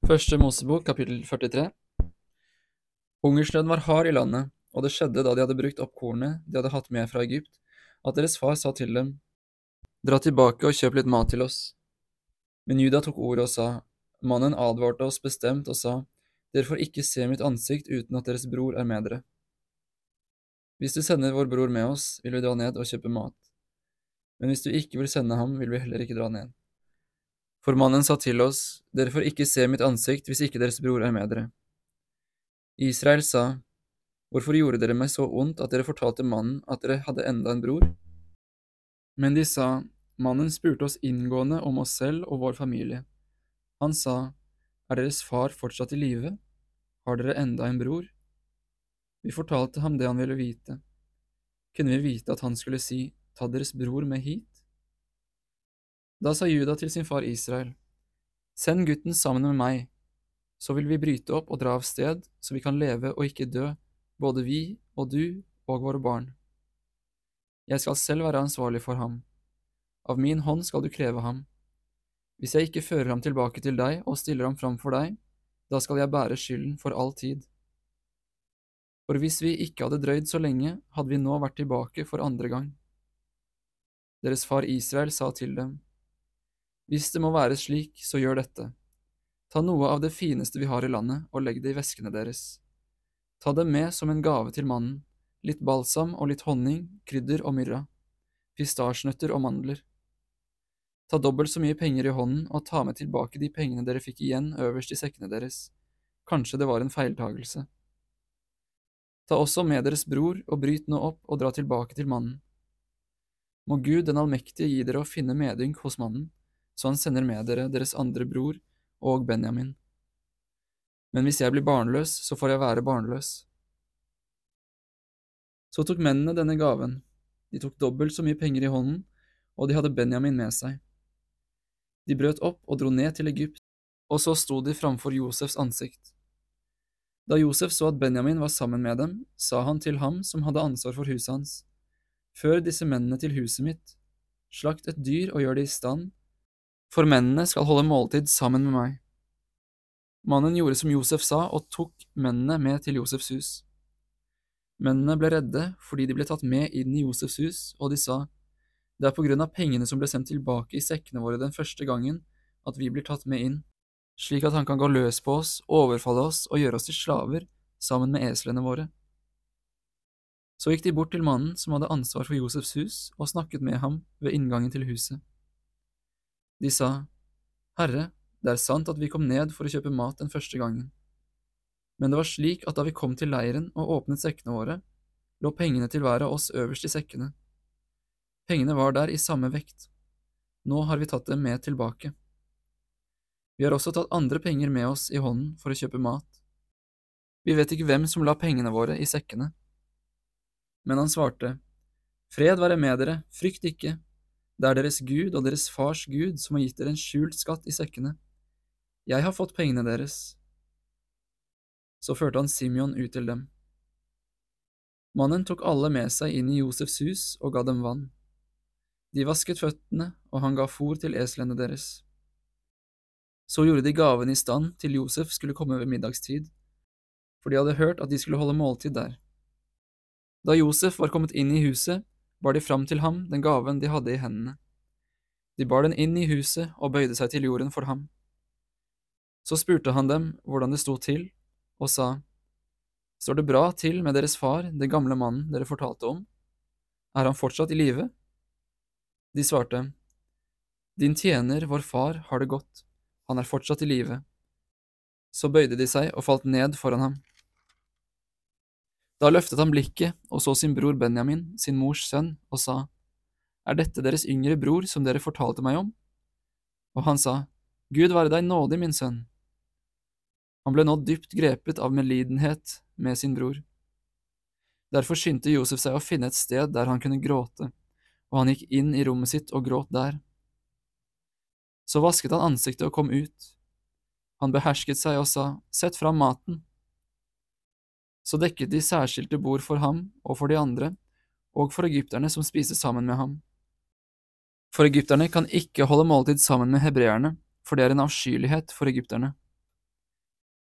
Første Mosebok, kapittel 43. Hungersnøden var hard i landet, og det skjedde da de hadde brukt opp kornet de hadde hatt med fra Egypt, at deres far sa til dem, «Dra tilbake og kjøp litt mat til oss.» Men Juda tok ordet og sa, «Mannen advarte oss bestemt og sa, dere får ikke se mitt ansikt uten at deres bror er med dere. Hvis du sender vår bror med oss, vil vi dra ned og kjøpe mat. Men hvis du ikke vil sende ham, vil vi heller ikke dra ned. For mannen sa til oss, dere får ikke se mitt ansikt hvis ikke deres bror er med dere. Israel sa, hvorfor gjorde dere meg så ondt at dere fortalte mannen at dere hadde enda en bror? Men de sa, mannen spurte oss inngående om oss selv og vår familie. Han sa, er deres far fortsatt i live? Har dere enda en bror? Vi fortalte ham det han ville vite. Kunne vi vite at han skulle si, ta deres bror med hit? Da sa Juda til sin far Israel, send gutten sammen med meg, så vil vi bryte opp og dra av sted, så vi kan leve og ikke dø, både vi og du og våre barn. Jeg skal selv være ansvarlig for ham. Av min hånd skal du kreve ham. Hvis jeg ikke fører ham tilbake til deg og stiller ham fram for deg, da skal jeg bære skylden for all tid. For hvis vi ikke hadde drøyd så lenge, hadde vi nå vært tilbake for andre gang. Deres far Israel sa til dem, hvis det må være slik, så gjør dette. Ta noe av det fineste vi har i landet, og legg det i veskene deres. Ta det med som en gave til mannen, litt balsam og litt honning, krydder og myrra, pistasjenøtter og mandler. Ta dobbelt så mye penger i hånden, og ta med tilbake de pengene dere fikk igjen øverst i sekkene deres. Kanskje det var en feiltagelse. Ta også med deres bror, og bryt nå opp og dra tilbake til mannen. Må Gud den allmektige gi dere å finne medynk hos mannen, så han sender med dere deres andre bror og Benjamin. Men hvis jeg blir barnløs, så får jeg være barnløs. Så tok mennene denne gaven. De tok dobbelt så mye penger i hånden, og de hadde Benjamin med seg. De brøt opp og dro ned til Egypt, og så sto de framfor Josefs ansikt. Da Josef så at Benjamin var sammen med dem, sa han til ham som hadde ansvar for huset hans, før disse mennene til huset mitt, slakt et dyr og gjør det i stand, for mennene skal holde måltid sammen med meg. Mannen gjorde som Josef sa, og tok mennene med til Josefs hus. Mennene ble redde fordi de ble tatt med inn i Josefs hus, og de sa, det er på grunn av pengene som ble sendt tilbake i sekkene våre den første gangen at vi blir tatt med inn, slik at han kan gå løs på oss, overfalle oss og gjøre oss til slaver sammen med eslene våre. Så gikk de bort til mannen som hadde ansvar for Josefs hus, og snakket med ham ved inngangen til huset. De sa, Herre, det er sant at vi kom ned for å kjøpe mat den første gangen. Men det var slik at da vi kom til leiren og åpnet sekkene våre, lå pengene til hver av oss øverst i sekkene. Pengene var der i samme vekt. Nå har vi tatt dem med tilbake. Vi har også tatt andre penger med oss i hånden for å kjøpe mat. Vi vet ikke hvem som la pengene våre i sekkene. Men han svarte, Fred være med dere, frykt ikke. Det er deres Gud og deres fars Gud som har gitt dere en skjult skatt i sekkene. Jeg har fått pengene deres. Så førte han Simeon ut til dem. Mannen tok alle med seg inn i Josefs hus og ga dem vann. De vasket føttene, og han ga fôr til eslene deres. Så gjorde de gaven i stand til Josef skulle komme ved middagstid, for de hadde hørt at de skulle holde måltid der. Da Josef var kommet inn i huset, bar de fram til ham den gaven de hadde i hendene. De bar den inn i huset og bøyde seg til jorden for ham. Så spurte han dem hvordan det sto til, og sa, står det bra til med deres far, den gamle mannen dere fortalte om? Er han fortsatt i live? De svarte, din tjener, vår far, har det godt, han er fortsatt i live. Så bøyde de seg og falt ned foran ham. Da løftet han blikket og så sin bror Benjamin, sin mors sønn, og sa, er dette deres yngre bror som dere fortalte meg om? Og han sa, Gud være deg nådig, min sønn. Han ble nå dypt grepet av medlidenhet med sin bror. Derfor skyndte Josef seg å finne et sted der han kunne gråte, og han gikk inn i rommet sitt og gråt der. Så vasket han ansiktet og kom ut. Han behersket seg og sa, sett fram maten. Så dekket de særskilte bord for ham og for de andre, og for egypterne som spiste sammen med ham. For egypterne kan ikke holde måltid sammen med hebreerne, for det er en avskyelighet for egypterne.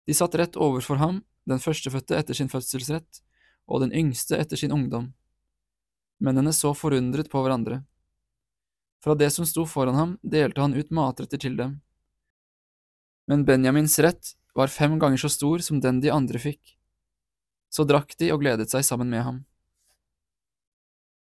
De satt rett overfor ham, den førstefødte etter sin fødselsrett, og den yngste etter sin ungdom. Mennene så forundret på hverandre. Fra det som sto foran ham, delte han ut matretter til dem. Men Benjamins rett var 5 ganger så stor som den de andre fikk. Så drakk de og gledet seg sammen med ham.